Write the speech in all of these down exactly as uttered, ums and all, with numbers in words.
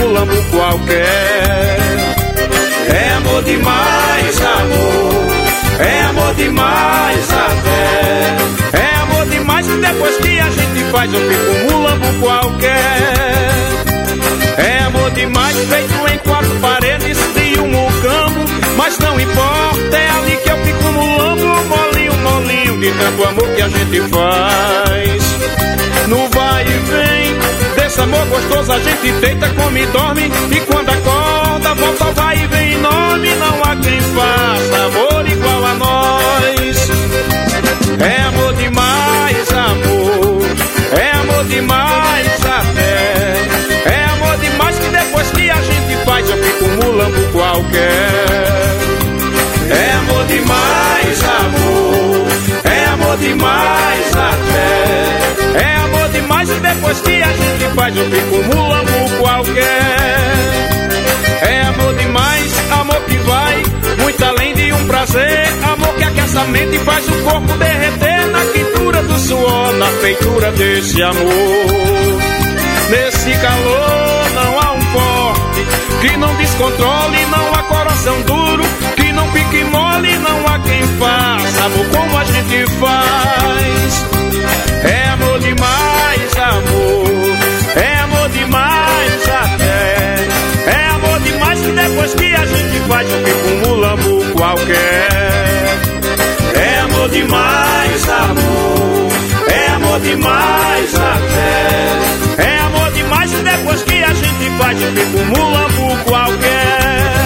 mulambo qualquer. É amor demais, amor, é amor demais até. É amor demais que depois que a gente faz eu fico um mulambo qualquer. É amor demais feito em quatro paredes e um mucambo, mas não importa, é ali que eu fico um mulambo, molinho, molinho, de tanto amor que a gente faz. No vai e vem desse amor gostoso a gente deita, come e dorme, e quando acorda volta ao vai e vem enorme. Não há quem faça amor igual a nós. É amor demais, amor, é amor demais até. É amor demais que depois que a gente faz eu fico um mulambo qualquer. É amor demais, amor, é amor demais até. É amor demais que depois que a gente faz eu fico um mulambo qualquer. É amor demais, amor que vai muito além de um prazer. Amor que aquece a mente e faz o corpo derreter na quentura do suor, na feitura desse amor. Nesse calor não há um forte que não descontrole, não há coração duro que não fique mole, não há quem faça amor como a gente faz. É amor demais, amor, é amor demais até. É amor demais que depois que a gente faz eu fico um mulambo qualquer. É amor demais, amor, é amor demais até. É amor demais que depois que a gente faz eu fico um mulambo qualquer.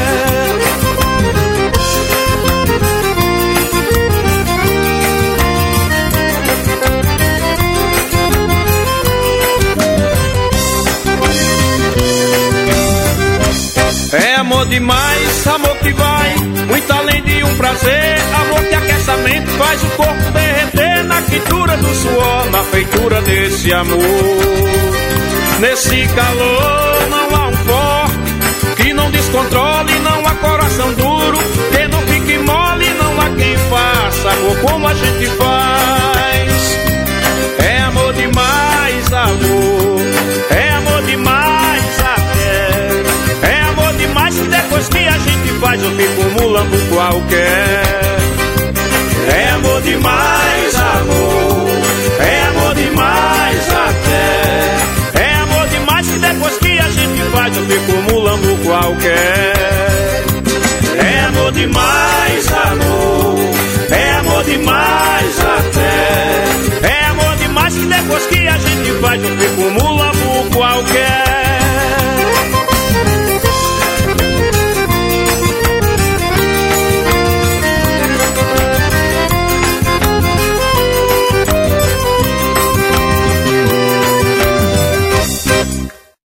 É amor demais, amor que vai muito além de um prazer. Amor que aquece a mente, faz o corpo derreter na quentura do suor, na feitura desse amor. Nesse calor não há um forte que não descontrole, não há coração duro que não fique mole, não há quem faça amor como a gente faz. É amor demais, amor, é amor demais até. É amor demais que depois que a gente faz eu fico um mulambo qualquer.